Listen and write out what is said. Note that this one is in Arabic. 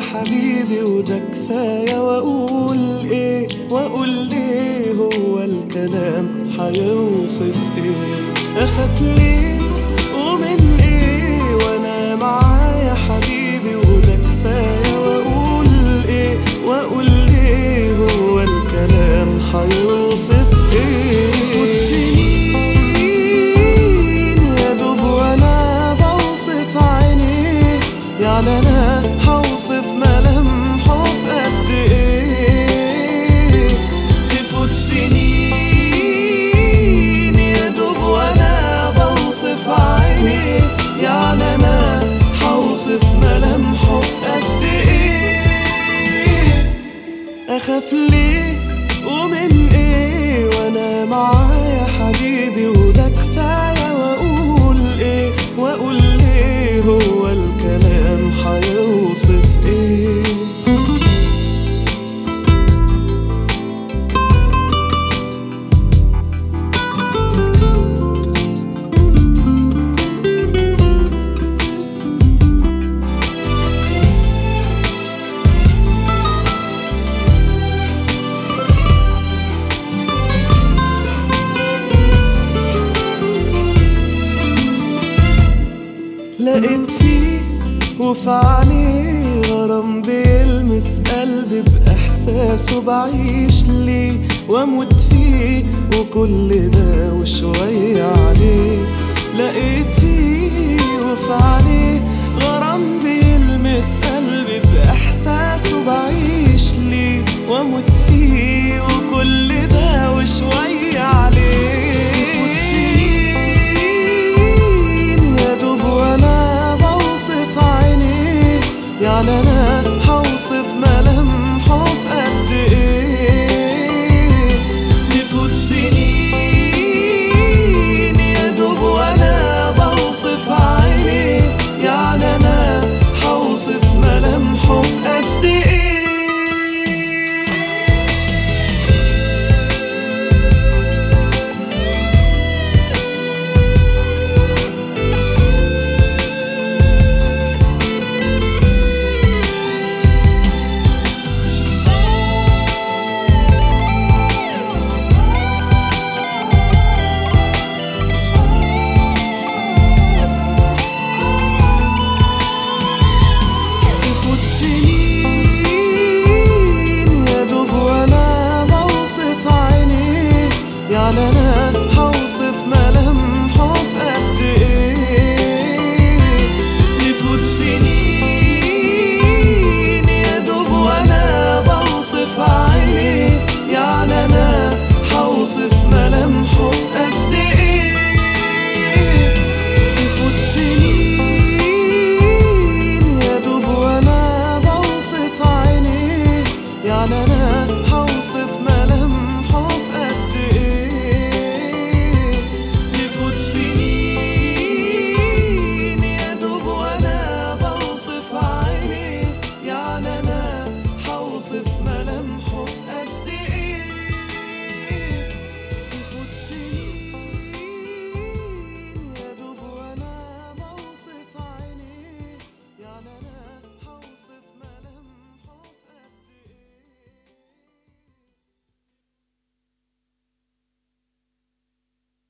حبيبي وده كفاية، واقول ايه واقول ليه، هو الكلام هيوصف ايه؟ اخاف ليه ومن ايه وانا معايا حبيبي وده كفاية، واقول ايه واقول ليه، هو الكلام هيوصف ايه؟ سنين يا دوب وانا بوصف عينيه، يعني انا هوصف ملامحه في قد ايه؟ تفوت سنين يا دوب وانا بوصف عينيه، يعني انا هوصف ملامحه في قد ايه؟ اخاف ليه ومن ايه وانا معايا حبيبي وده كفاية، واقول ايه واقول ليه، هو الكلام هيوصف ايه؟ لقيت فيه وفي عينيه غرام بيلمس قلبي بإحساسه، بعيش ليه واموت فيه وكل ده وشوية عليه. لقيت فيه وفي عينيه غرام بيلمس قلبي بإحساسه، بعيش ليه واموت فيه وكل ده وشوية عليه. يعني انا هوصف ملامحه في قد ايه؟ تفوت سنين يا دوب وانا بوصف عينيه، يعني انا هوصف ملامحه في قد ايه؟ يعني انا هوصف ملامحه في قد ايه؟ تفوت سنين يا دوب وانا بوصف عينيه، يعني انا هوصف ملامحه في قد ايه؟ تفوت سنين يا دوب وانا بوصف عينيه، يعني انا هوصف ملامحه في قد ايه؟ يعني أنا هوصف